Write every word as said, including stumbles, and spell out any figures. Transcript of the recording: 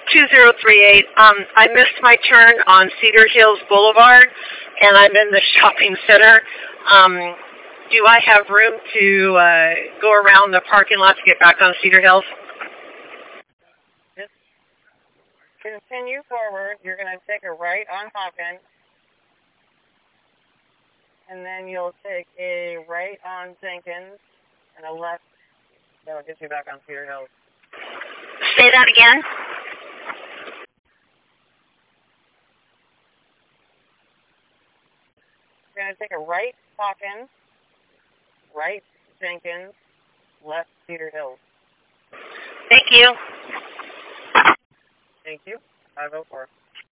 two zero three eight. Um, I missed my turn on Cedar Hills Boulevard, and I'm in the shopping center. Um, do I have room to uh, go around the parking lot to get back on Cedar Hills? Just continue forward. You're going to take a right on Hawkins, and then you'll take a right on Jenkins, and a left. That'll get you back on Cedar Hills. Say that again. You're going to take a right Hawkins, right Jenkins, left Cedar Hills. Thank you. Thank you. five oh four.